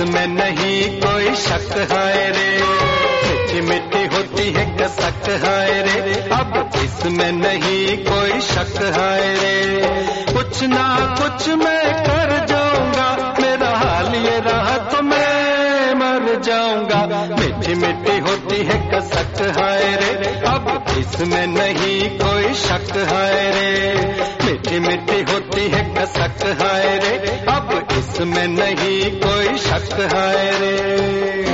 इसमें नहीं कोई शक है रे, मीठी मीठी होती है कसक है रे, अब इसमें नहीं कोई शक है रे। कुछ ना कुछ मैं कर जाऊंगा, मेरा हाल ये रहा तो मैं मर जाऊंगा। मीठी मीठी होती है कसक है रे, अब इसमें नहीं कोई शक है रे, मीठी मीठी होती है कसक है रे, अब इसमें नहीं कोई शक है रे।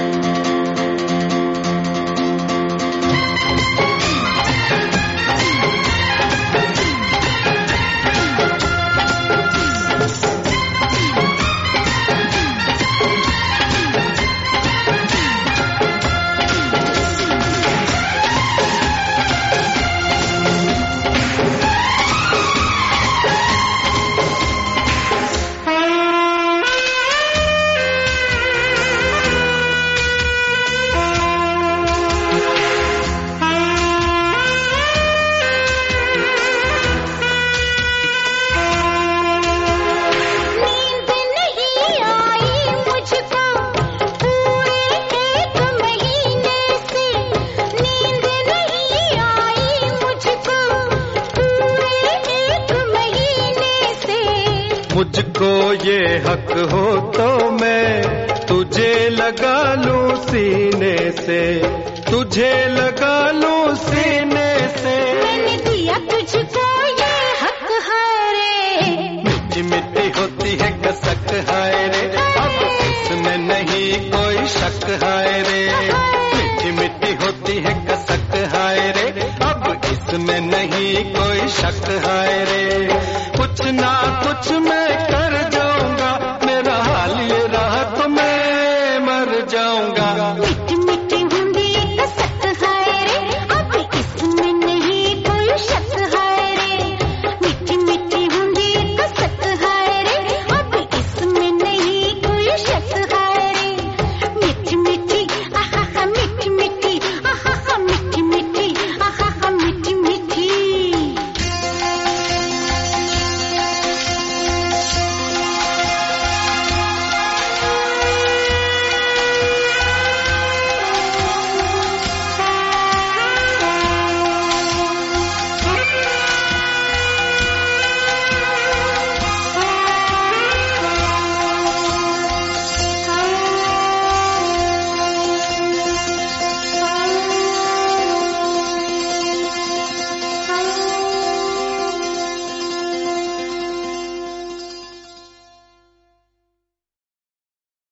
मुझको ये हक हो तो मैं तुझे लगा लूं सीने से, तुझे लगा लूं सीने से। मैंने दिया तुझको ये हक है रे, मीठी मीठी होती है कसक है रे, अब इसमें नहीं कोई शक है रे, मीठी मीठी होती है कसक है रे, अब इसमें नहीं कोई शक है रे। कुछ ना कुछ मैं